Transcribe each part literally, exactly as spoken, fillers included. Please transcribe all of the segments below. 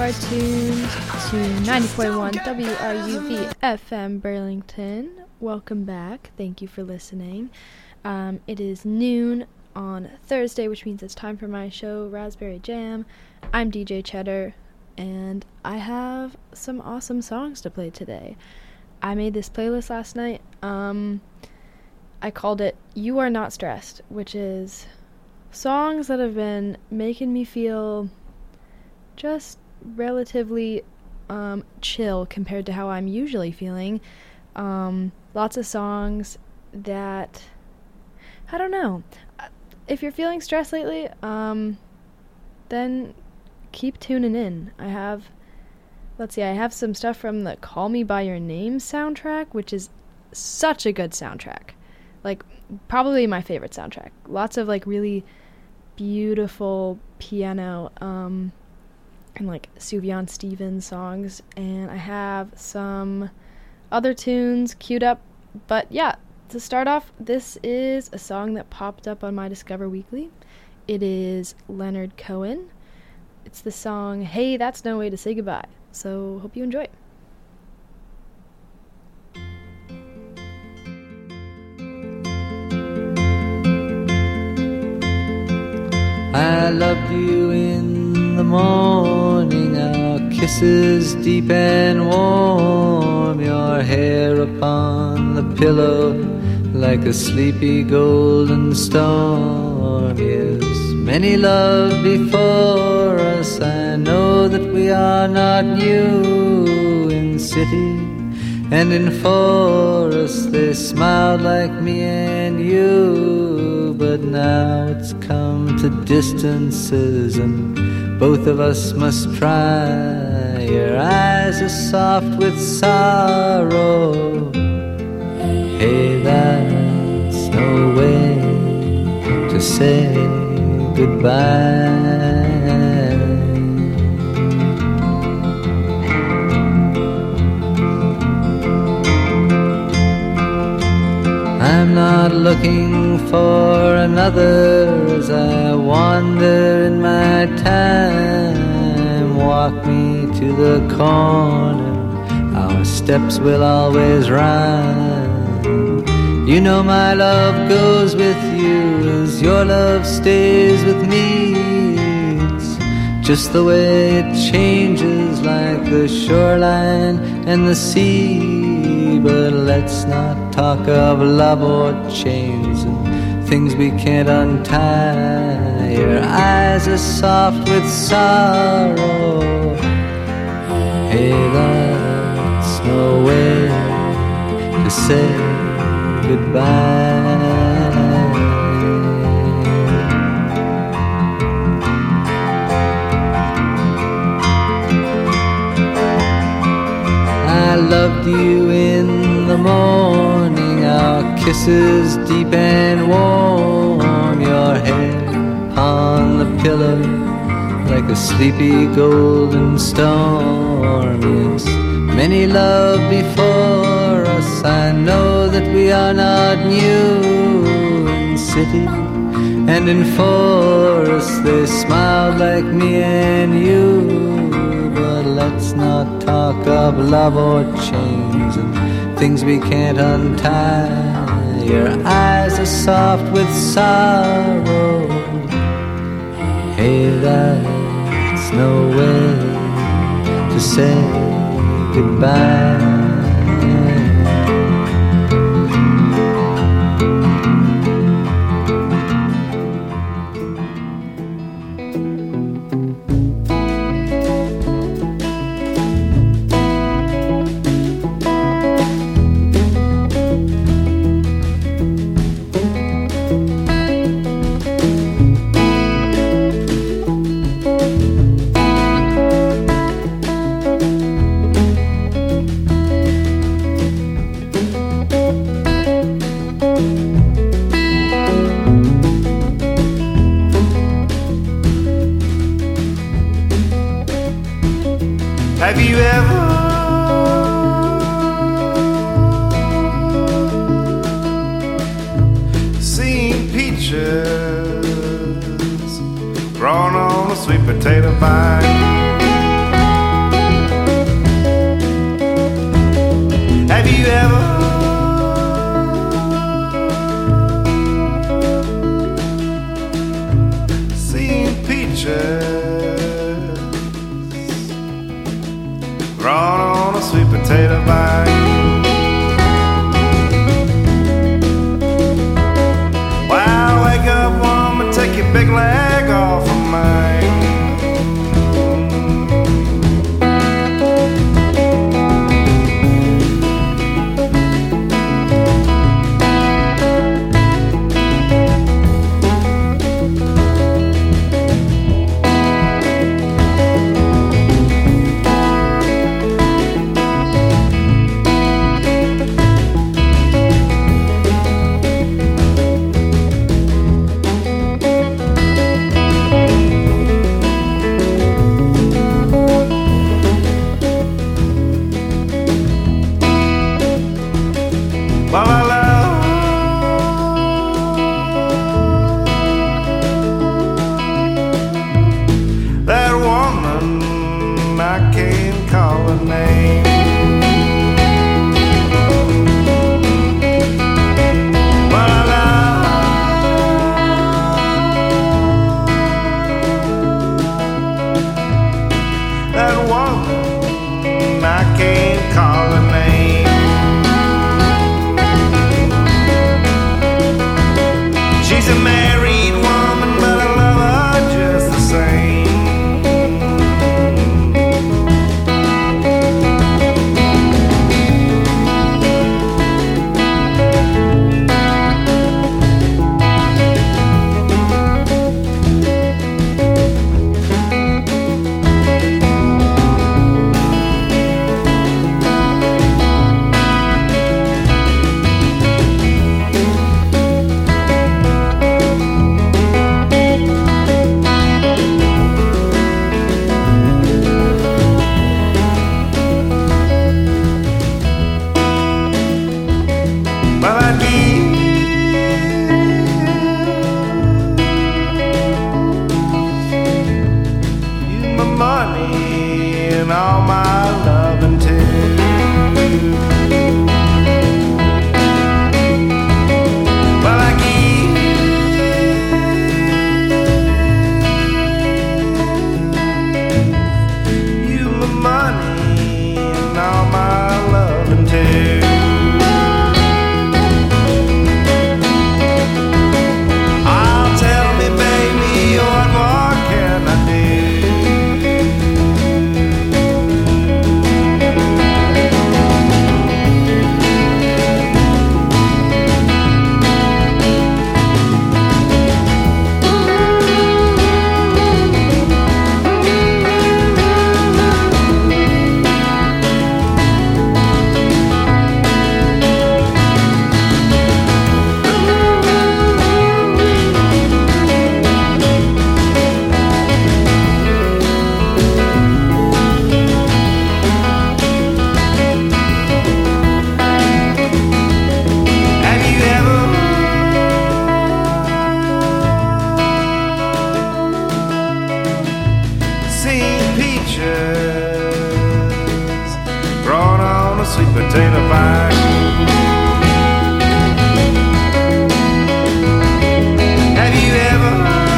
are tuned to ninety-four point one W R U V F M Burlington. Welcome back. Thank you for listening. Um, it is noon on Thursday, which means it's time for my show, Raspberry Jam. I'm D J Cheddar, and I have some awesome songs to play today. I made this playlist last night. Um, I called it You Are Not Stressed, which is songs that have been making me feel just relatively um, chill compared to how I'm usually feeling. Um, lots of songs that, I don't know, if you're feeling stressed lately, um, then keep tuning in. I have, let's see, I have some stuff from the Call Me By Your Name soundtrack, which is such a good soundtrack. Like, probably my favorite soundtrack. Lots of, like, really beautiful piano, um, and, like, Sufjan Stevens songs. And I have some other tunes queued up. But, yeah, to start off, this is a song that popped up on my Discover Weekly. It is Leonard Cohen. It's the song, Hey, That's No Way to Say Goodbye. So, hope you enjoy. I loved you in the morning, our kisses deep and warm, your hair upon the pillow like a sleepy golden storm. Yes, many love before us, I know that we are not new. In city and in forest they smiled like me and you, but now it's come to distances and both of us must try. Your eyes are soft with sorrow. Hey, that's no way to say goodbye. I'm not looking for another as I wander in my time. Walk me to the corner, our steps will always rhyme. You know my love goes with you as your love stays with me. It's just the way it changes like the shoreline and the sea. But let's not talk of love or chains and things we can't untie. Your eyes are soft with sorrow. Hey, that's no way to say goodbye. I loved you in the morning, our kisses deep and warm, your head upon the pillow like a sleepy golden storm. Yes, many love before us, I know that we are not new. In city and in forest they smiled like me and you. But let's not talk of love or chains and things we can't untie. Your eyes are soft with sorrow. Hey, that's no way to say goodbye. Have you ever seen peaches grown on a sweet potato vine? grown on a sweet potato vine. Well, wake up, woman, take your big leg off of mine. Well, I love that woman, I can't call her name. Well, I love that woman, I can't call her name. She's a married woman, but I love her just the same. Well, I give you my money and all my loving too. Well, I give you my money and all my loving too. Grown on a sweet potato vine. Have you ever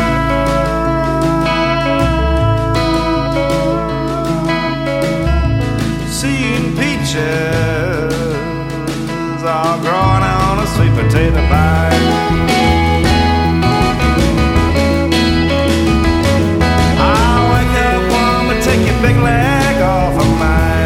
seen peaches all grown on a sweet potato vine? I'll wake up, woman, take your big leg off of mine.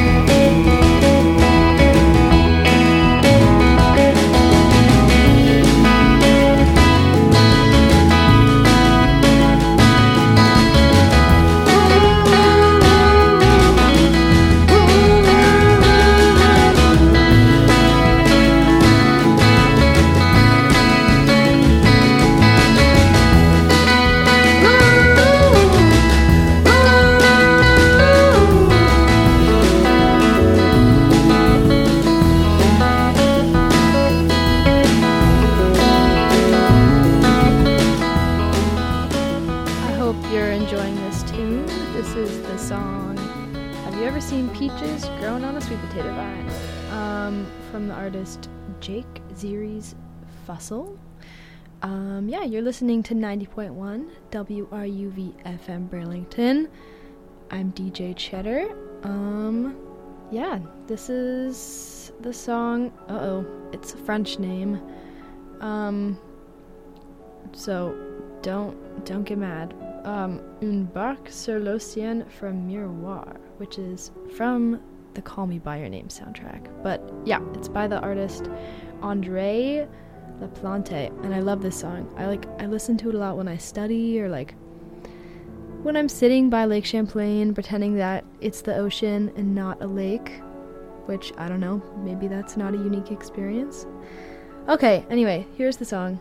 Peaches Grown on a Sweet Potato Vine, um, from the artist Jake Zeri's Fussell. Um, yeah, you're listening to ninety point one W R U V F M Burlington. I'm D J Cheddar, Um, yeah, this is the song. Uh oh, it's a French name. Um, so don't don't get mad. Um, Une barque sur l'océan from Miroir, which is from the Call Me By Your Name soundtrack. But yeah, it's by the artist André Laplante, and I love this song. I like I listen to it a lot when I study, or like when I'm sitting by Lake Champlain pretending that it's the ocean and not a lake, which I don't know, maybe that's not a unique experience. Okay, anyway, here's the song.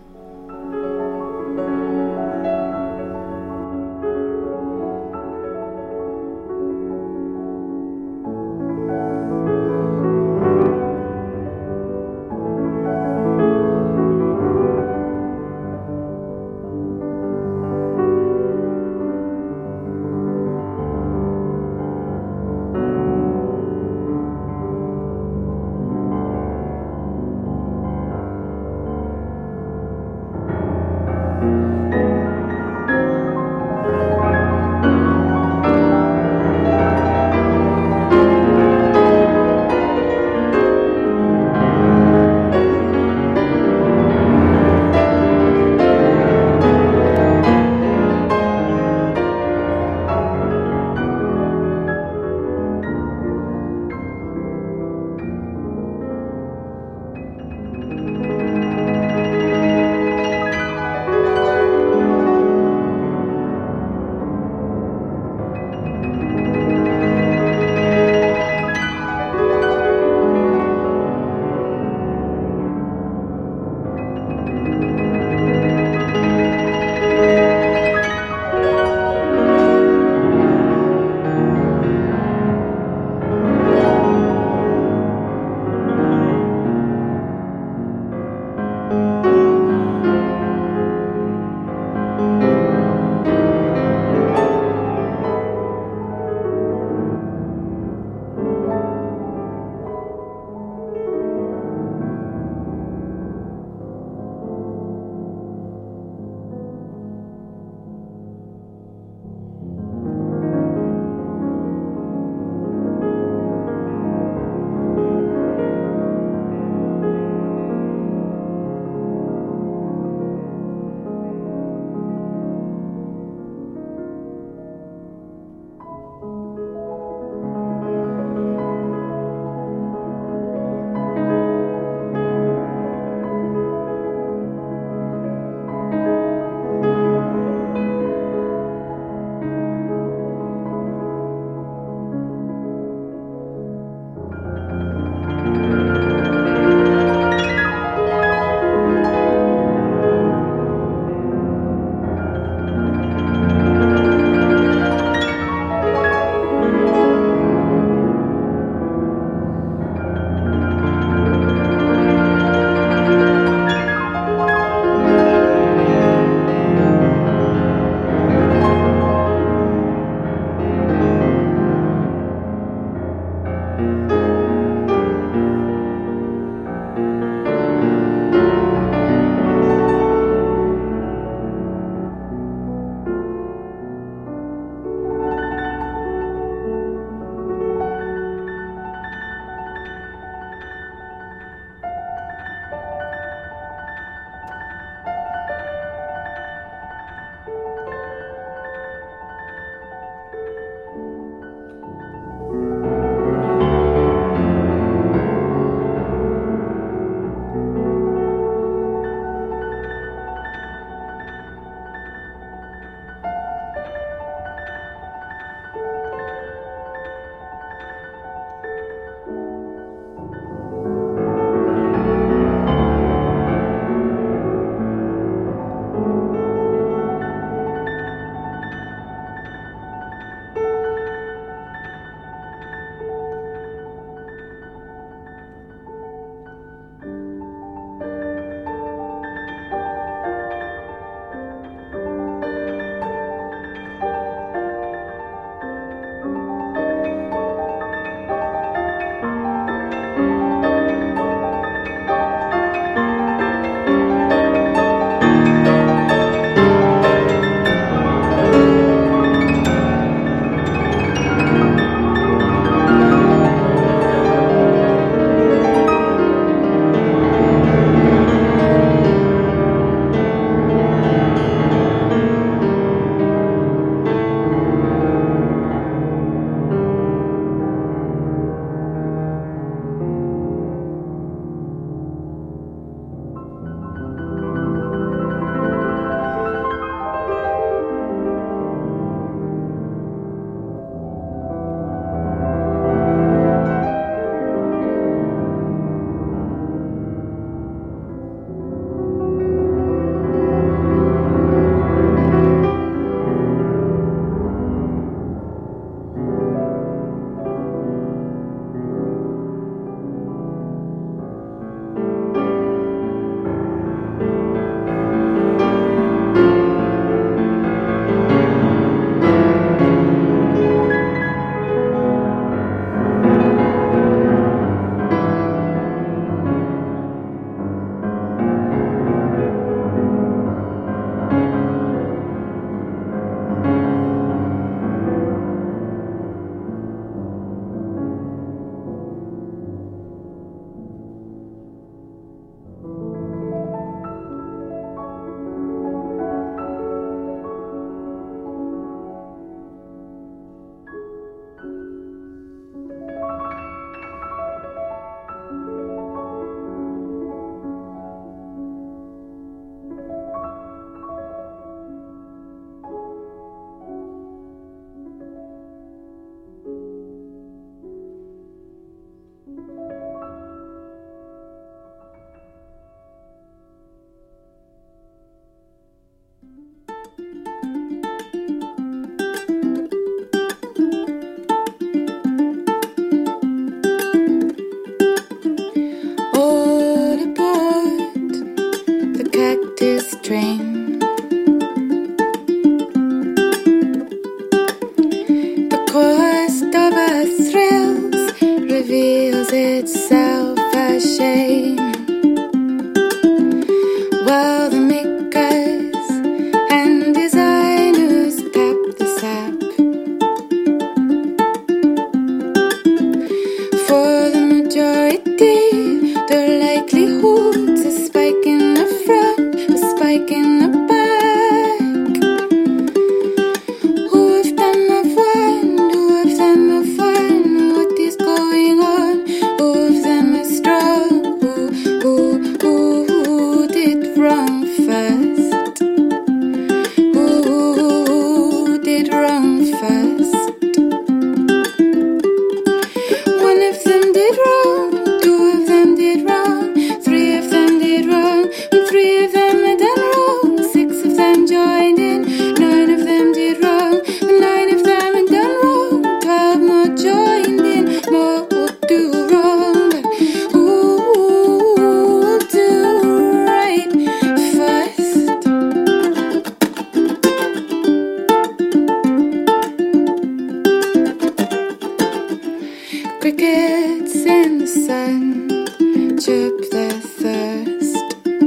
Crickets in the sun chirp their thirst.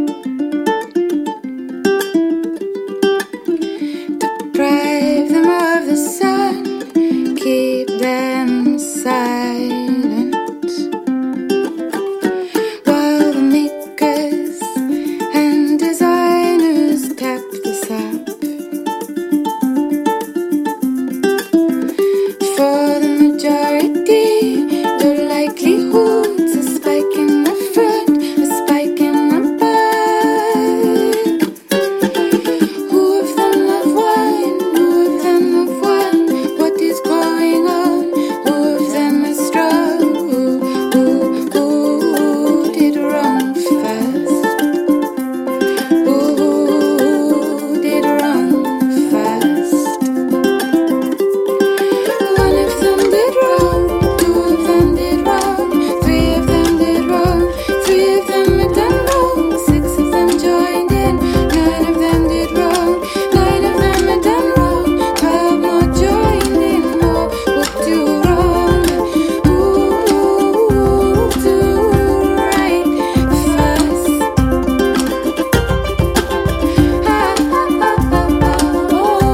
Deprive them of the sun, keep them silent, while the makers and designers tap the sap. For the majority, the likelihood's a spike in the front, a spike in the back. Who of them have won? Who of them have won? What is going on? Who of them is strong? Who, who, who did wrong first? Who, who did wrong first? One of them did wrong, two of them did wrong, three of them did wrong, three of them had done wrong, six of them joined in, nine of them did wrong, nine of them had done wrong, twelve more joined in, more would do wrong. Who do right first? Ah, ah, ah, ah,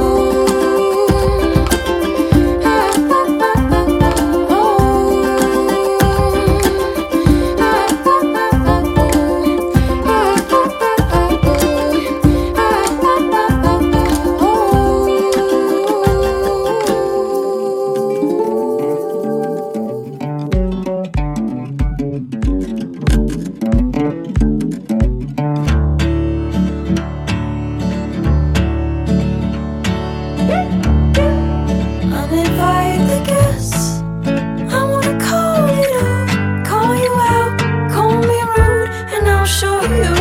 uninvited guests. I wanna call it up, call you out, call me rude, and I'll show you.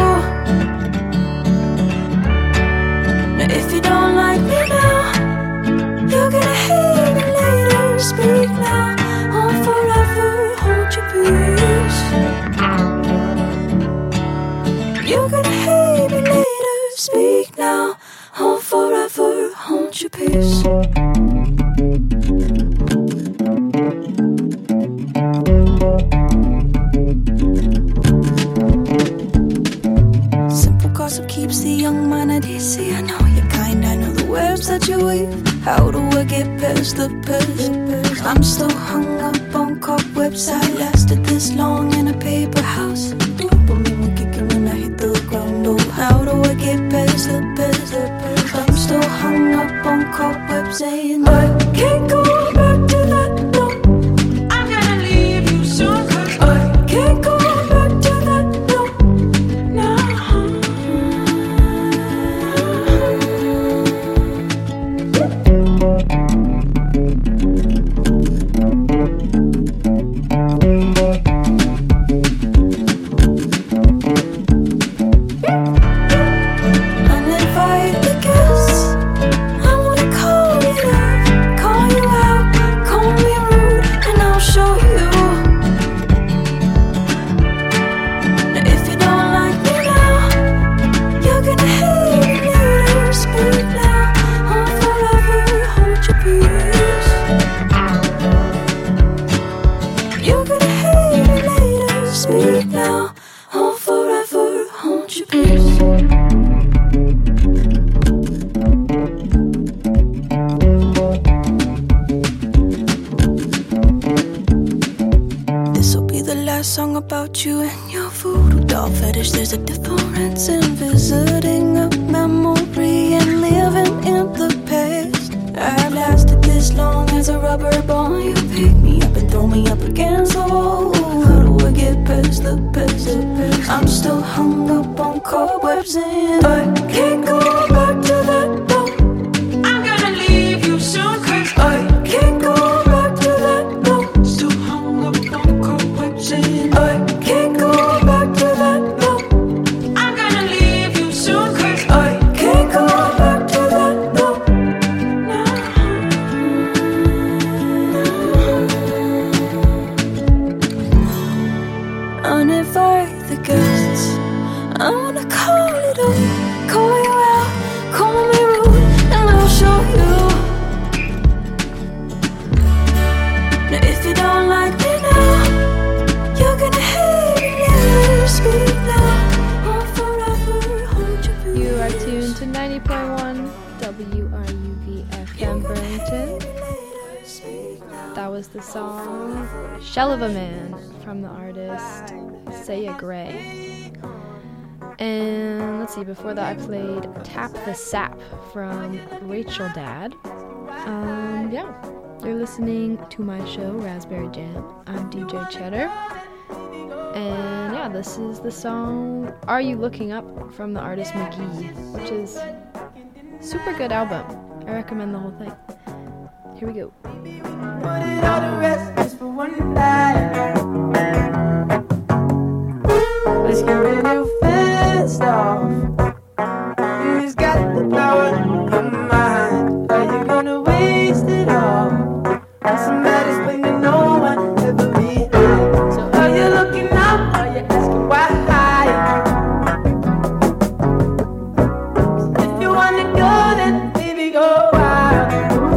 Now if you don't like me now, you're gonna hate me later. Speak now, I'll forever hold your peace. You're gonna hate me later. Speak now, I'll forever hold your peace. Simple gossip keeps the young mind at ease. See, I know your kind, I know the webs that you weave. How do I get past the past? I'm still hung up on cobwebs. I lasted this long in a paper house. Dopamine kicking when I hit the ground. Oh, how do I get past the past? I'm still hung up on cobwebs, saying I can't go back to that. No, I'm gonna leave you soon, 'cause I can't go back to that. No, no. Uninvited guests. I wanna call it up, call you out, call me rude, and I'll show you. Now if you don't like me now, you're gonna hate me later. Speak now, I'll forever hold your peace. You're gonna hate me later. Speak now, I'll forever hold your peace. This'll be the last song about you and your voodoo doll fetish. There's a difference in visiting a memory and living in the past. I've lasted this long as a rubber ball. You pick me up and throw me up against the wall. How do I get past the past? I'm still hung up on cobwebs and I can't go back to that. No, I'm gonna leave you soon, 'cause I can't go back to that. No, still hung up on cobwebs and I can't go back to that. No, I'm gonna leave you soon, 'cause I can't go back to that. No, no. Uninvited guests. I wanna call it up, call you out, W R U V F M Burlington. That was the song Shell of a Man from the artist Saya Gray. And let's see, before that I played Tap the Sap from Rachel Dad. Um, yeah, you're listening to my show, Raspberry Jam. I'm D J Cheddar. And yeah, this is the song Are You Looking Up from the artist McGee, which is a super good album. I recommend the whole thing. Here we go. Put it all the rest just for one night. Let's get real fast off. You just got the power of your mind. Are you gonna waste it all on somebody's thing that no one ever behind? So are you looking up? Are you asking why? If you wanna go, then baby go wild.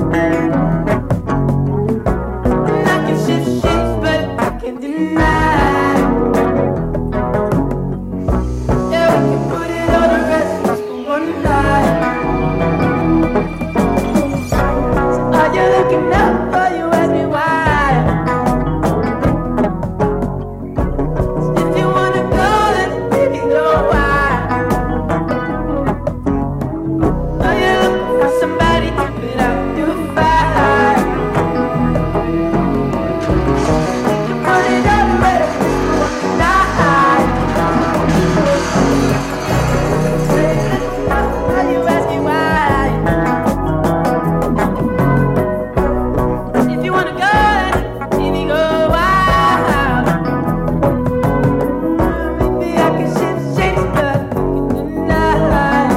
And I can shift shapes, but I can't deny. Yeah, we can put it on the rest just for one night. So are you looking up? Are you asking why? So if you wanna go, then baby go wild. Are you looking for somebody to put out your fire? You put it on the rest just for one night. Are you asking why? If you wanna go, then baby go wild. Maybe I can shift shapes, but I can deny.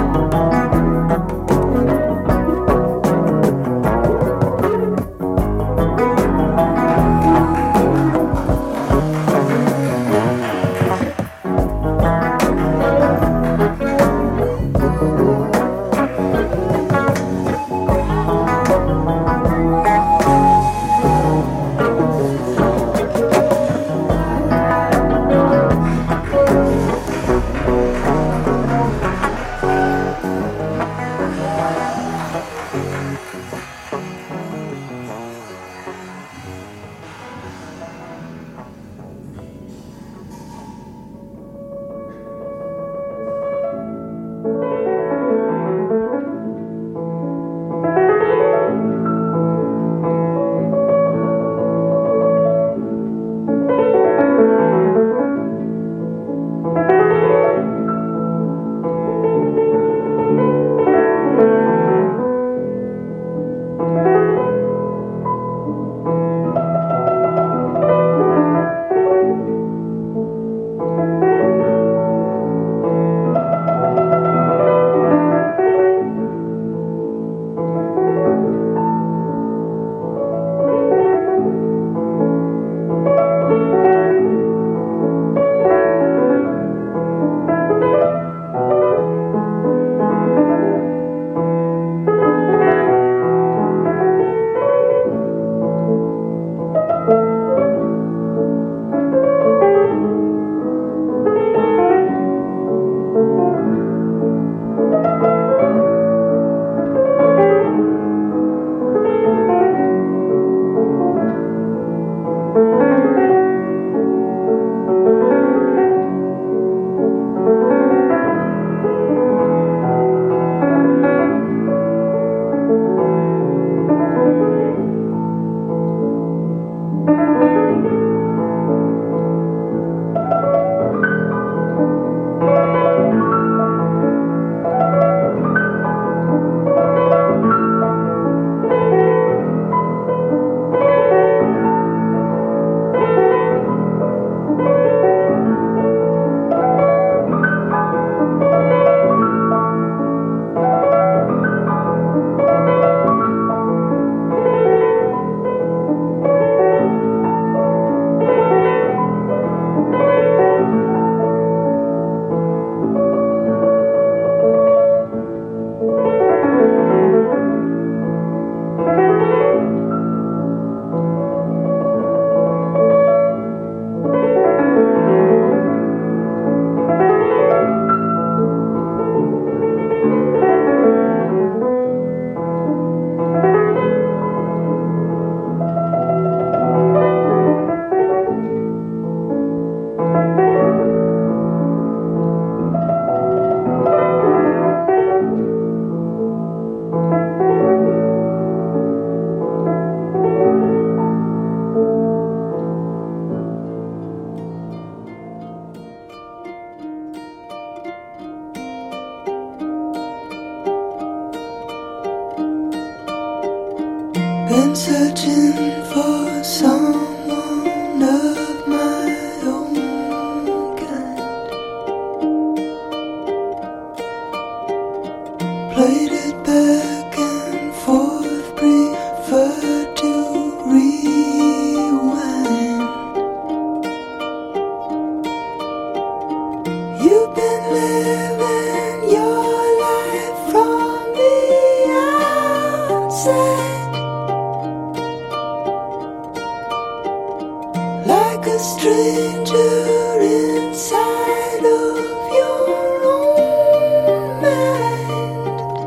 like a stranger inside of your own mind.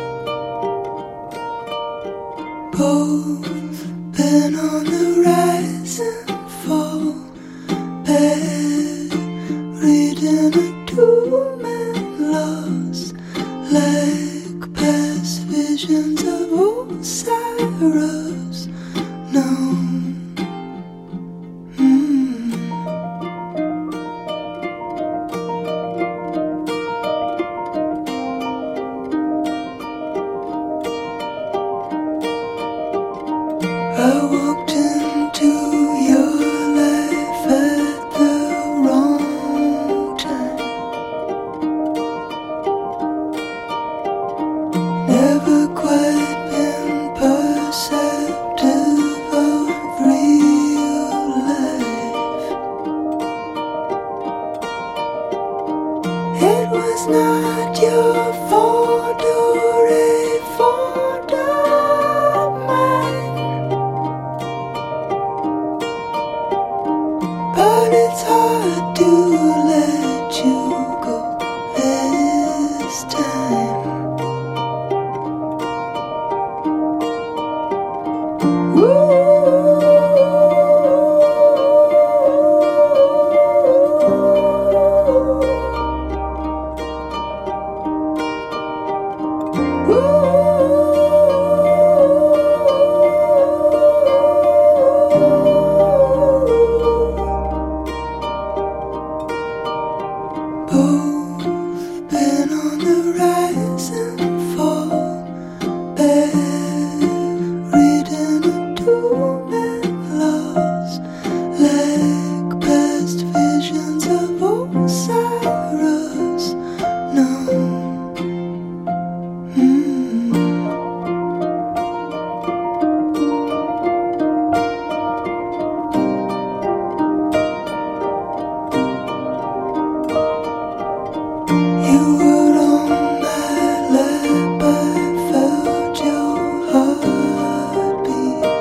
Both been on the rise and fall, buried in a tomb and lost, like past visions of Osiris. No. I walked into your life at the wrong time. Never quite been perceptive of real life. It was not your fault or a fault of mine. But it's hard to let you go this time. Both been on the rise and fall, buried in a tomb and lost, like past visions of Osiris. No. Mm. You were on my lap, I felt your heartbeat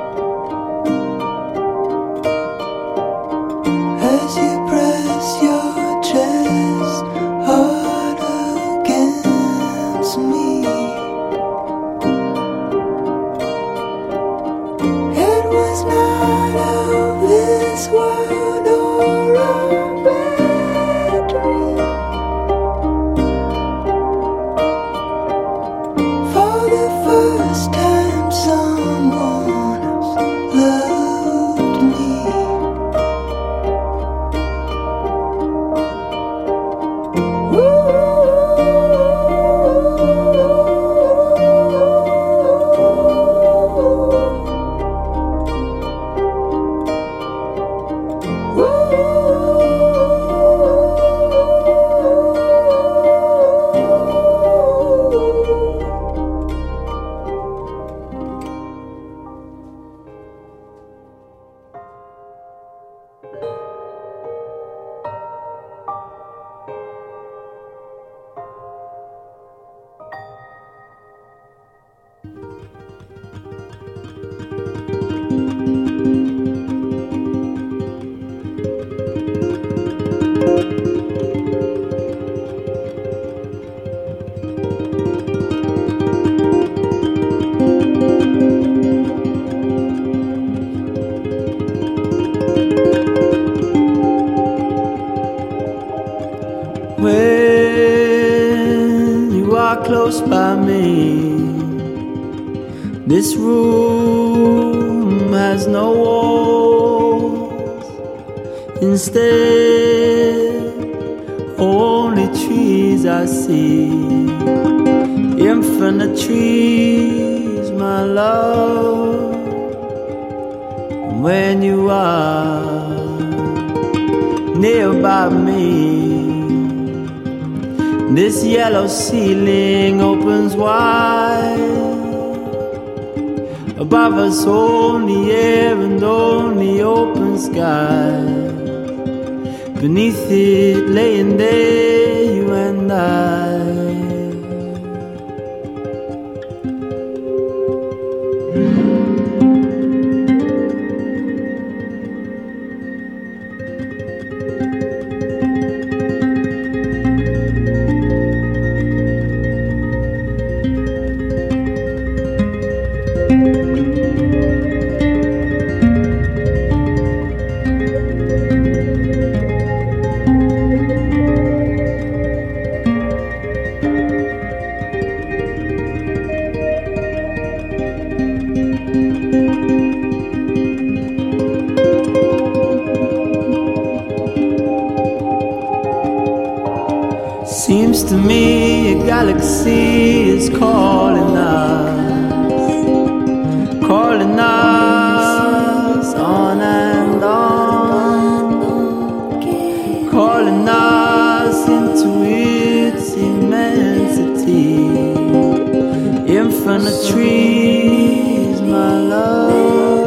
as you press your chest hard against me. It was not of this world or a bad dream. For the first time, someone else loved me. When you are close by me, this room has no walls. Instead, only trees I see. Infinite trees, my love. When you are nearby me, this yellow ceiling opens wide. Above us only air and only open sky. Beneath it laying there you and I. Seems to me a galaxy is calling us, calling us on and on, calling us into its immensity. Infinite trees, my love.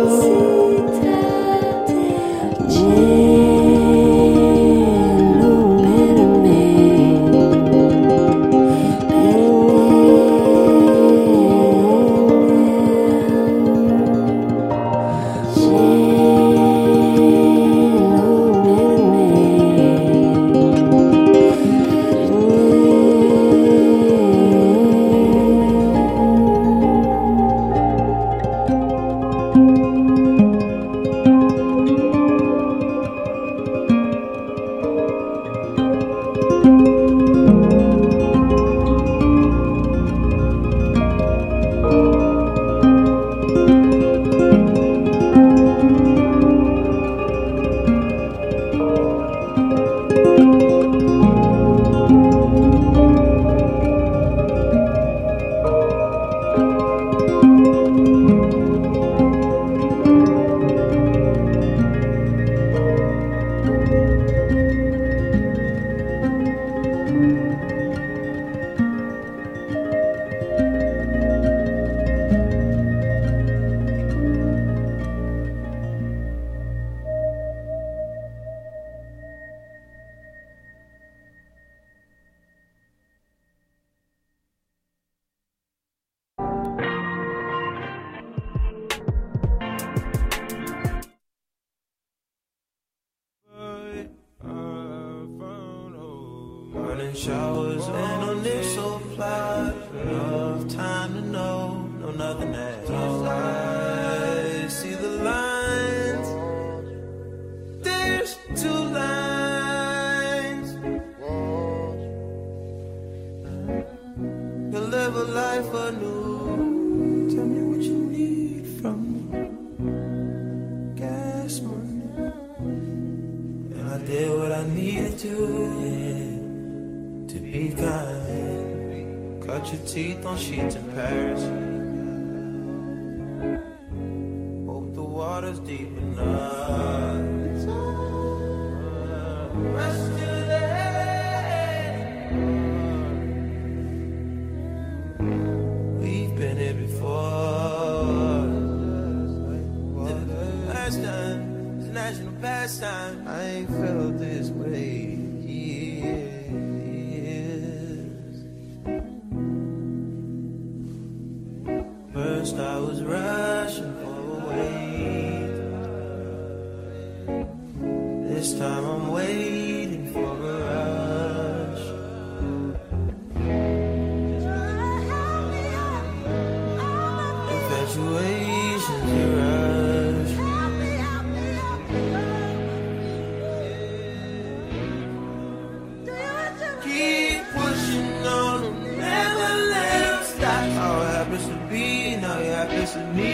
Showers and on this so fly. Enough time to know, no nothing at all. I see the lines. There's two lines. You'll live a life anew. Tell me what you need from me. Gas money. And I did what I needed to, yeah. To be kind, cut your teeth on sheets in Paris. Hope the water's deep enough. Rest today. We've been here before. Last time, it's national pastime. I ain't felt this way. First I was rushing for a wait. This time I'm waiting for a rush. Infatuation's a rush. Keep pushing on and never let it stop. How it happens to be. Now he happens to me.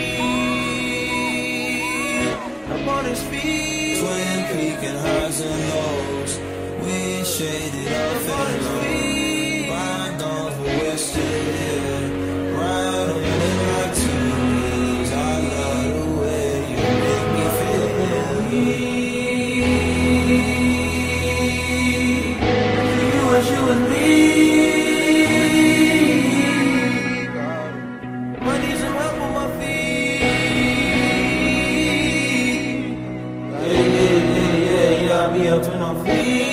Up on his feet, swaying, peaking highs and lows. We shaded off and low. Bygones, but we're still here. Right on the like tears. I love the way you make me feel. You wish you and me. Me up and I'm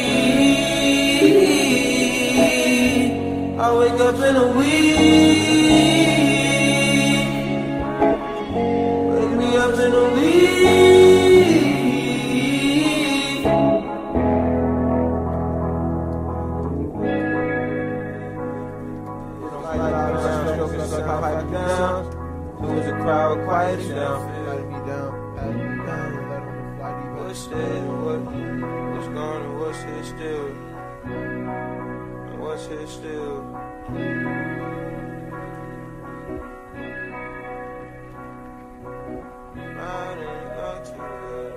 free. I wake up in a week. Wake me up in a week. Lose the crowd, quiet it down. Let me down, pat me down, let them fly me. What's that? What? What's gone and what's here still? And what's here still? I didn't go too good.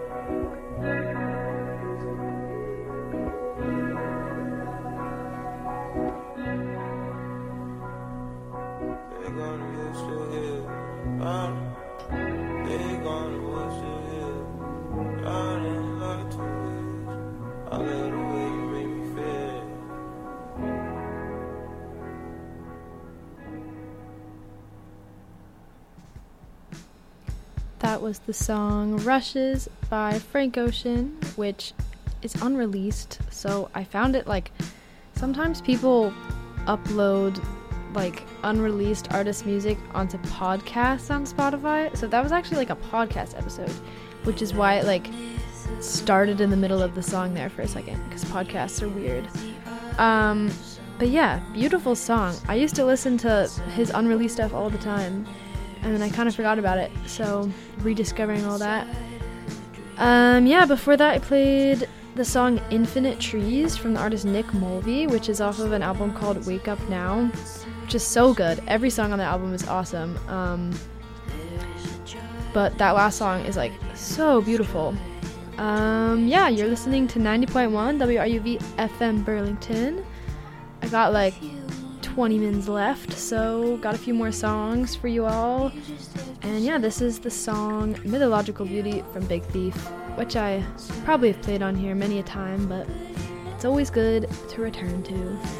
was the song Rushes by Frank Ocean, which is unreleased, so I found it like sometimes people upload like unreleased artist music onto podcasts on Spotify, so that was actually like a podcast episode, which is why it like started in the middle of the song there for a second, because podcasts are weird. Um, but yeah, beautiful song. I used to listen to his unreleased stuff all the time, and then I kind of forgot about it, so rediscovering all that. Um, yeah, before that I played the song Infinite Trees from the artist Nick Mulvey, which is off of an album called Wake Up Now, which is so good. Every song on the album is awesome. Um, but that last song is like so beautiful. Um, yeah, you're listening to ninety point one W R U V F M Burlington. I got like twenty minutes left, so got a few more songs for you all. And yeah, this is the song Mythological Beauty from Big Thief, which I probably have played on here many a time, but it's always good to return to.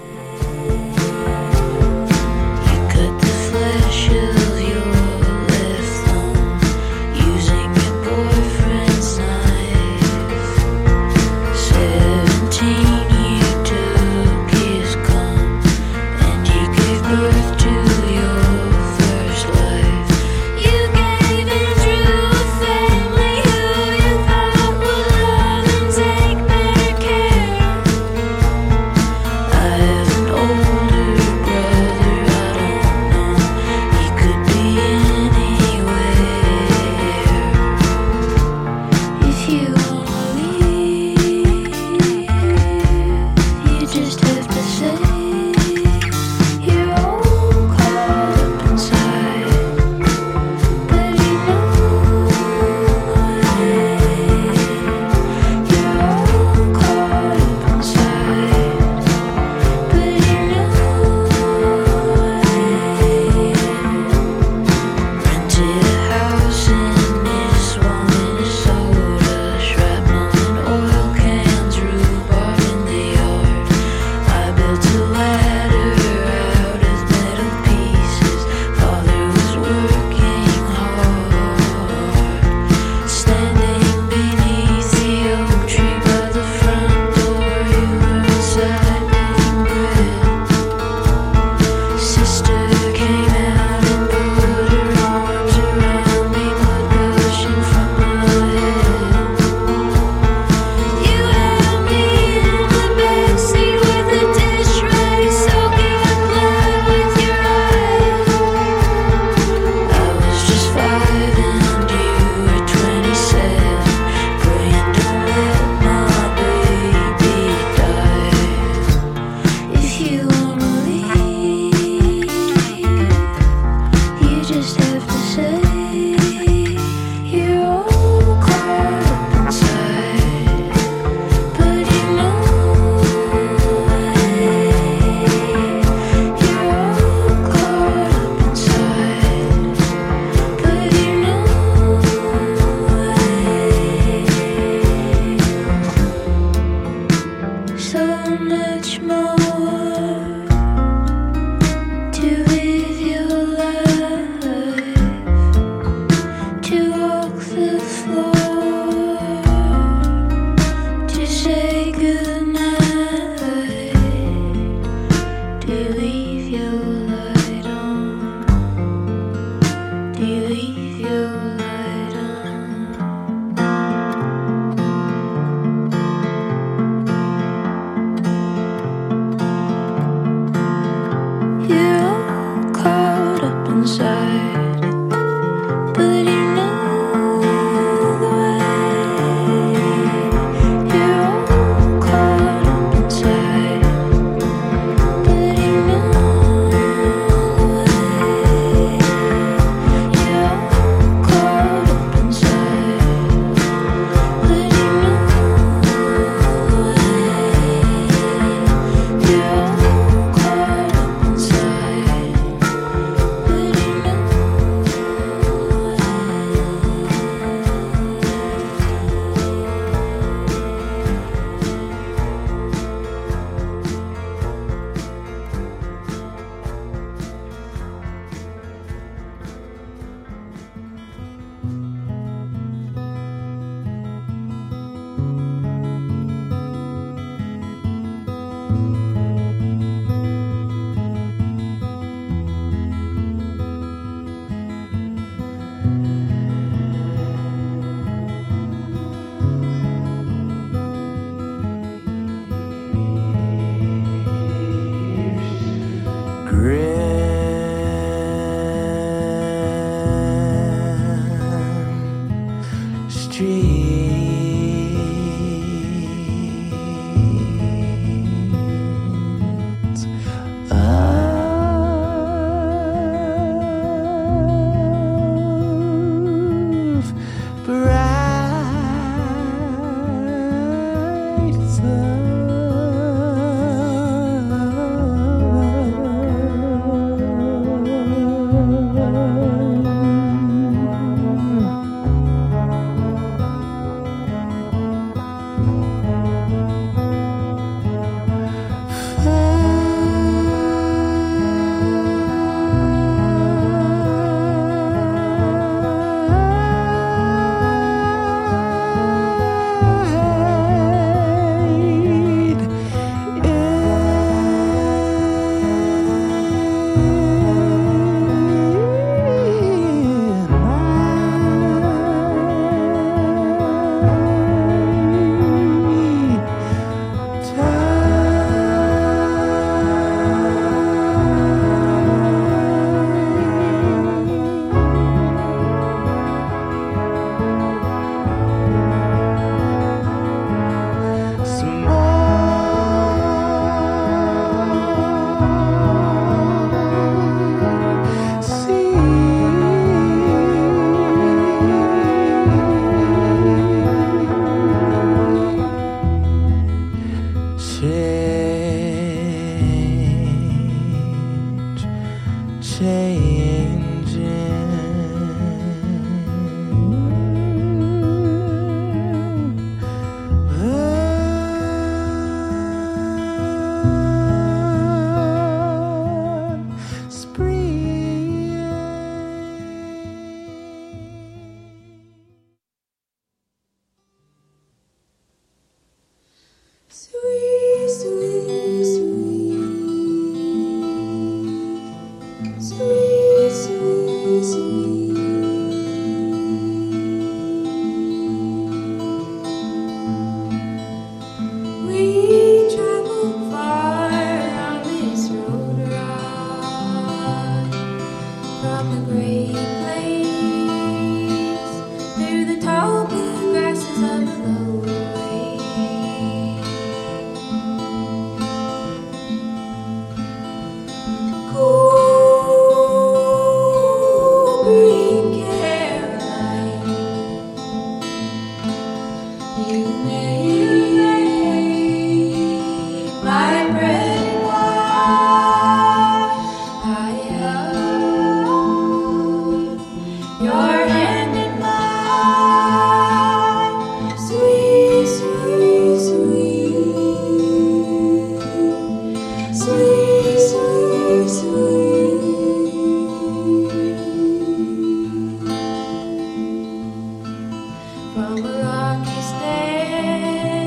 You cut the flesh of your left thumb using your boyfriend's knife. Seventeen, you took his cum, and you gave birth to your first life. You gave it through a family who you thought would love and take better care. I have an older brother, I don't know. He could My bread and wine, your hand in mine, sweet, sweet, sweet, sweet, sweet, sweet. From a rocky stand.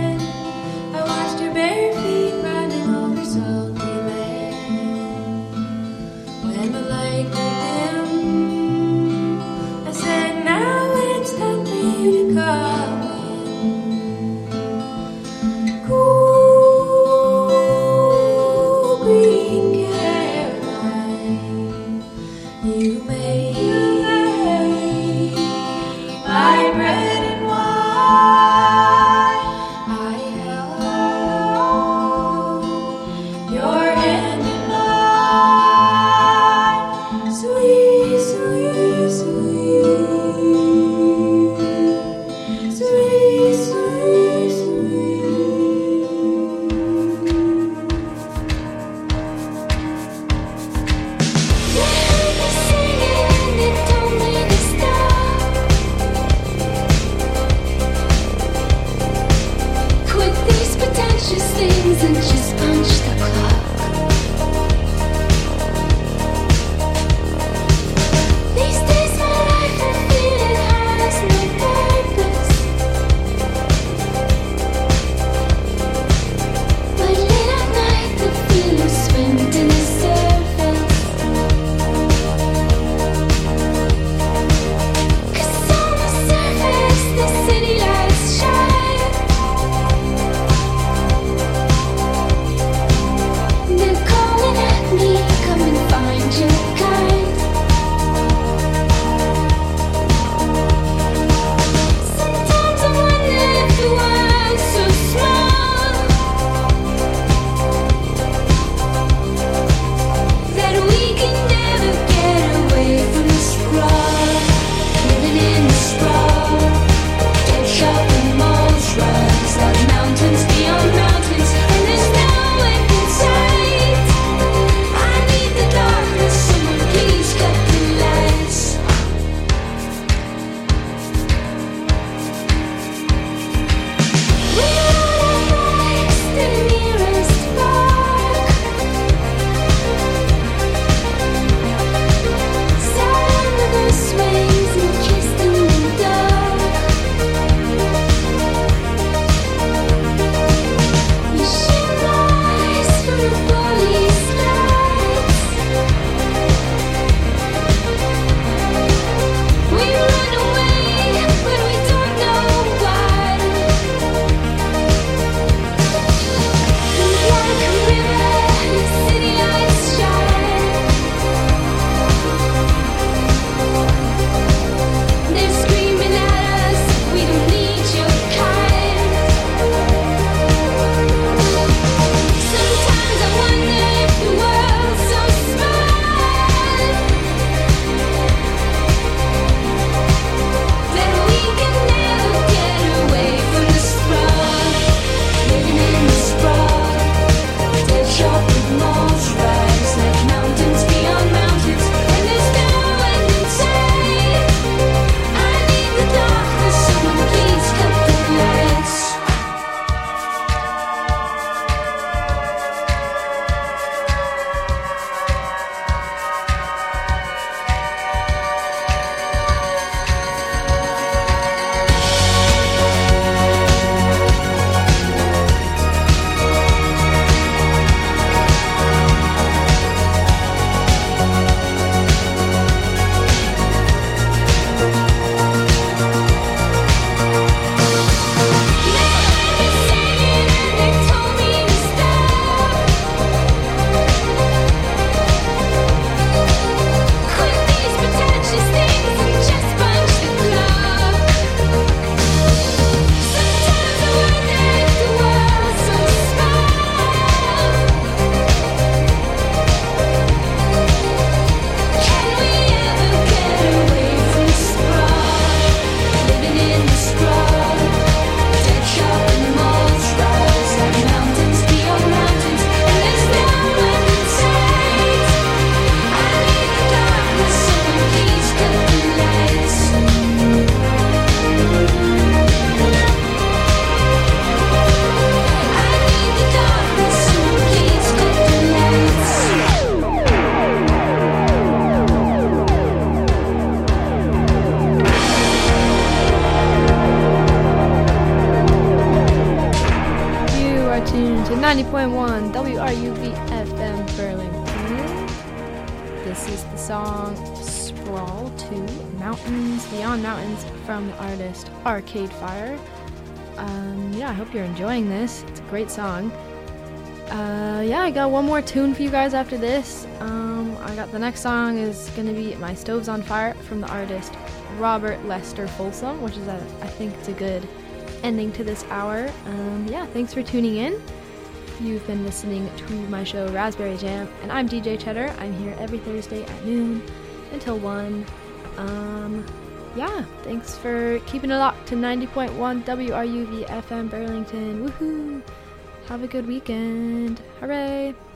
ninety point one W R U V F M Burlington. This is the song Sprawl to Mountains, Beyond Mountains from the artist Arcade Fire. Um, yeah, I hope you're enjoying this. It's a great song. Uh, yeah, I got one more tune for you guys after this. Um, I got the next song is going to be My Stove's on Fire from the artist Robert Lester Folsom, which is, a, I think it's a good ending to this hour. Um, yeah, thanks for tuning in. You've been listening to my show Raspberry Jam, and I'm D J Cheddar. I'm here every Thursday at noon until one. Um, yeah, thanks for keeping it locked to ninety point one W R U V F M Burlington. Woohoo! Have a good weekend. Hooray!